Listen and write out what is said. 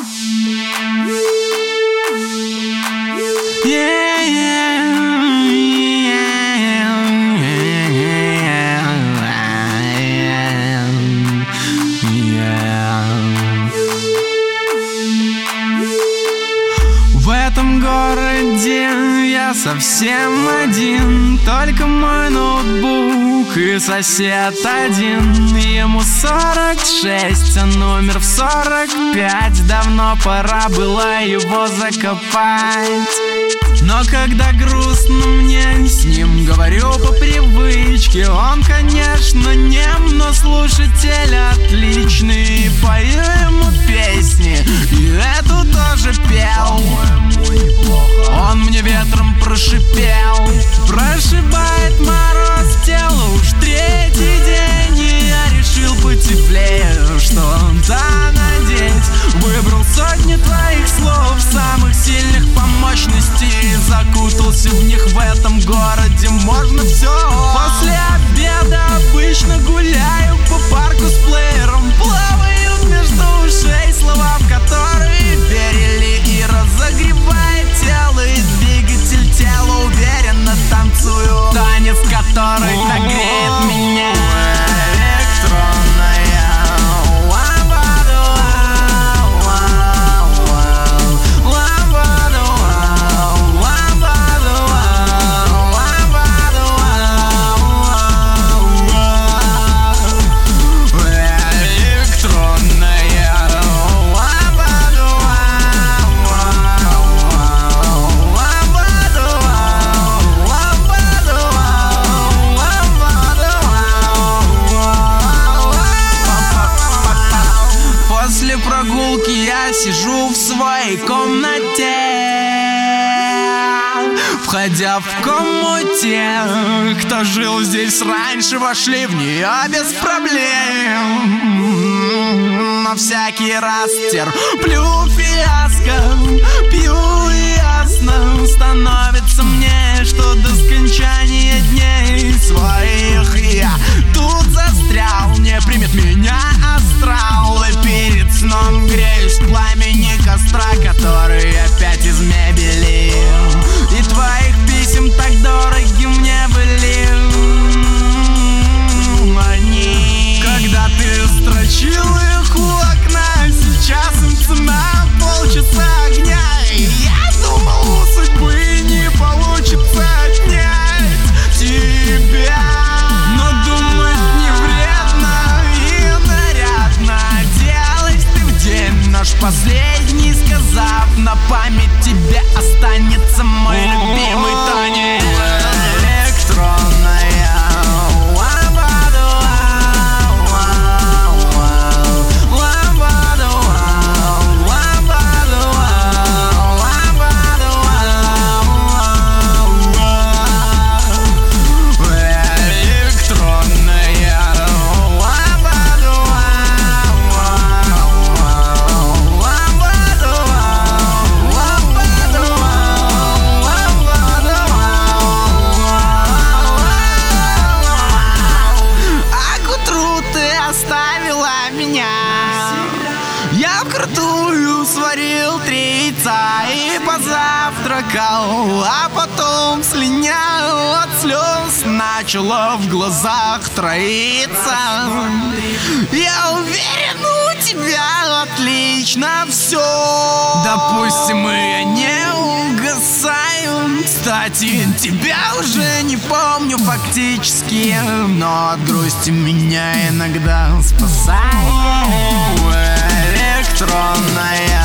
В этом городе я совсем один, только мой ноутбук и сосед один. Ему 46, а номер в 45. Давно пора было его закопать. Но когда грустно мне с ним, говорю по привычке. Он, конечно, нем, но слушатель отличный. Пою ему песни, и эту тоже пел. Он мне ветром прошипел: прошибает мороз тело уж третий день. И я решил потеплее что-то надеть. Выбрал сотни твоих слов, самых сильных по мощности, и закутался в них. В этом городе можно все. После обеда обычно гуляю по парку с плеером. Плавают между ушей слова, в которые верили, и разогревает тело, и двигатель тела уверенно танцую. Танец, который так греет меня. После прогулки я сижу в своей комнате. Входя в комнате, кто жил здесь раньше, вошли в нее без проблем. Но всякий раз терплю фиаско, пью и ясно становится мне, что до скончания дней своих я тут застрял. Не примет меня астрал, и перед сном греюсь в пламени костра, который опять из мебели. И твоих писем так дороги мне были они, когда ты строчил их у окна. Сейчас им цена полчаса огня. И я думал, у судьбы не получится отнять тебя. Но думать не вредно и нарядно оделась ты в день наш последний, сказав: на память тебе останется мой любимый танец. Оставила меня. Я вкрутую сварил 3 яйца и позавтракал, а потом слинял от слез, начало в глазах троиться. Я уверен, у тебя отлично все. Допустим, мы не угасаем. Кстати, тебя уже не помню фактически, но от грусти меня иногда спасает электронная